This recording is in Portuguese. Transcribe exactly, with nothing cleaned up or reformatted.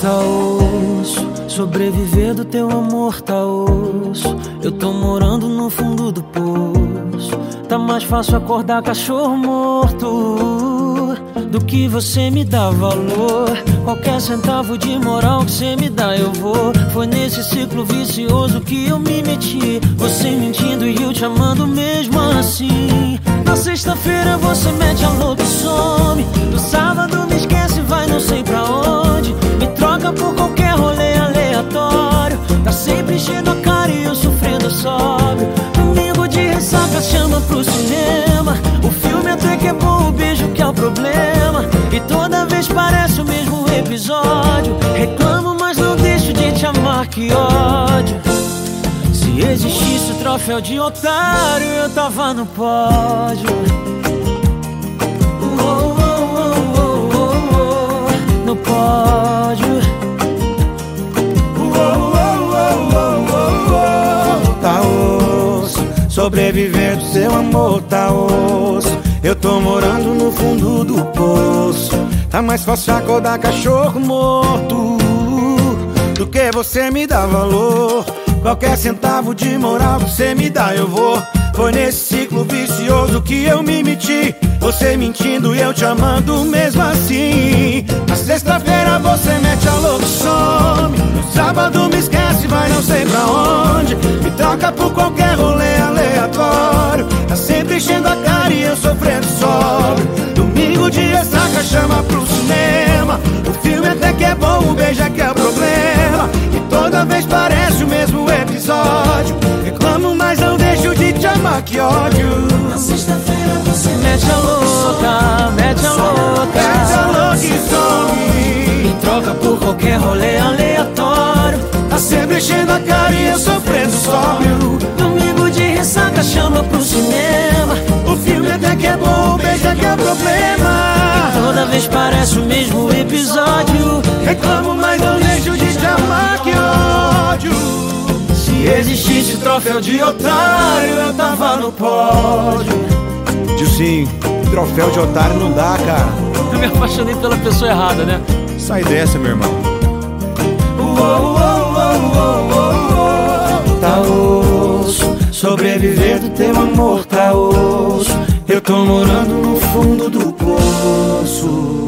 tá osso, sobreviver do teu amor tá osso. Eu tô morando no fundo do poço. Tá mais fácil acordar cachorro morto do que você me dá valor. Qualquer centavo de moral que você me dá eu vou. Foi nesse ciclo vicioso que eu me meti. Você mentindo e eu te amando mesmo assim. Na sexta-feira você mete a louca e some. No sábado me esquece e vai não sei pra onde. Me troca por qualquer rolê aleatório. Tá sempre enchendo a cara e eu sofrendo sóbrio. Domingo de ressaca chama pro cinema. O filme até que é bom, o beijo que é o problema. E toda vez parece o mesmo episódio. Reclamo, mas não deixo de te amar, que ódio. Se existisse o troféu de otário, eu tava no pódio. Oh, oh, oh, oh, oh, oh, no pódio. Oh, oh, oh, oh, oh, oh. Tá osso, sobreviver do seu amor tá osso. Eu tô morando no fundo do poço. Tá mais fácil acordar cachorro morto do que você me dá valor. Qualquer centavo de moral que você me dá eu vou. Foi nesse ciclo vicioso que eu me meti. Você mentindo e eu te amando mesmo assim. Na sexta-feira você mete a louca e some. No sábado me esquece e vai não sei pra onde. Me troca por qualquer rolê aleatório. Tá sempre enchendo a cara e eu sofrendo sóbrio. Domingo de ressaca chama pro cinema. O filme até que é bom, o beijo é que é o problema. E toda vez parece o mesmo episódio. Reclamo, mas não deixo de te amar, que ódio. Na sexta-feira você mete a louca, mete a louca, mete a louca e some. Me troca por qualquer rolê aleatório. Tá sempre enchendo a cara e eu sofrendo sóbrio. Domingo de ressaca chama pro cinema. O filme até que é bom, o beijo é que é o problema. E toda vez parece o mesmo episódio. Reclamo, mas não deixo de te amar, que ódio. Se existisse o troféu de otário, eu tava no pódio. Dilcinho, troféu de otário não dá, cara. Eu me apaixonei pela pessoa errada, né? Sai dessa, meu irmão. Oh, oh, oh, oh, oh, oh. Tá osso, sobreviver do teu amor tá osso. Eu tô morando no fundo do poço.